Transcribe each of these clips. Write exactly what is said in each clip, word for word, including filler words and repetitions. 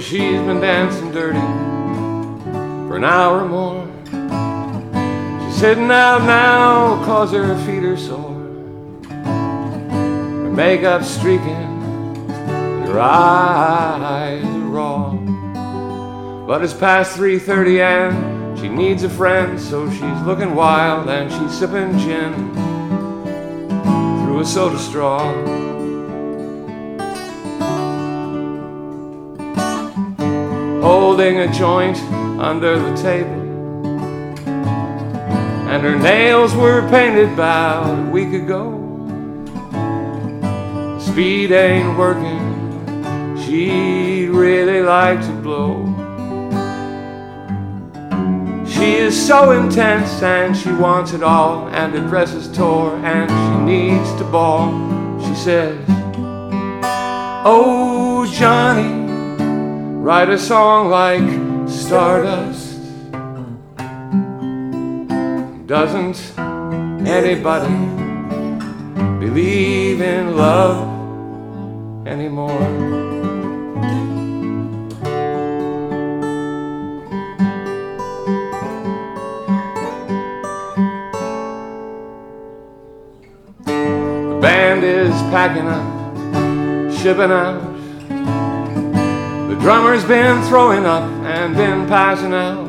she's been dancing dirty for an hour or more. She's sitting out now 'cause her feet are sore, her makeup's streaking and her eyes are raw. But it's past three thirty and she needs a friend, so she's looking wild and she's sipping gin through a soda straw. Holding a joint under the table, and her nails were painted about a week ago. The speed ain't working, she'd really like to blow. She is so intense and she wants it all, and her dress is tore and she needs to bawl. She says, "Oh Johnny, write a song like Stardust. Doesn't anybody believe in love anymore?" The band is packing up, shipping out. The drummer's been throwing up and been passing out.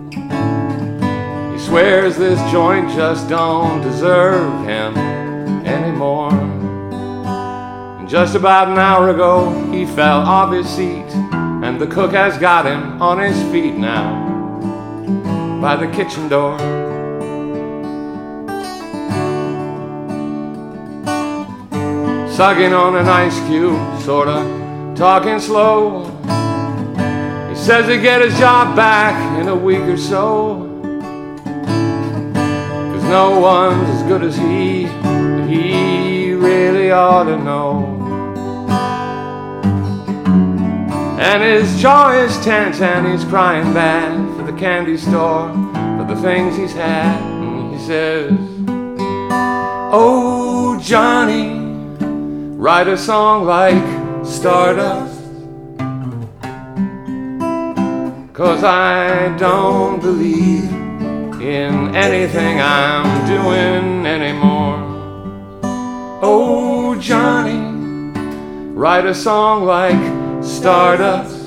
He swears this joint just don't deserve him anymore. And just about an hour ago he fell off his seat, and the cook has got him on his feet now by the kitchen door. Sucking on an ice cube, sorta talking slow. He says he'll get his job back in a week or so, 'cause no one's as good as he, he really ought to know. And his jaw is tense and he's crying bad for the candy store, for the things he's had. And he says, "Oh Johnny, write a song like Stardust. 'Cause I don't believe in anything I'm doing anymore. Oh Johnny, write a song like Stardust.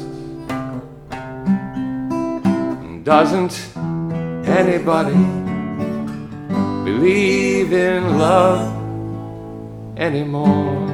Doesn't anybody believe in love anymore?"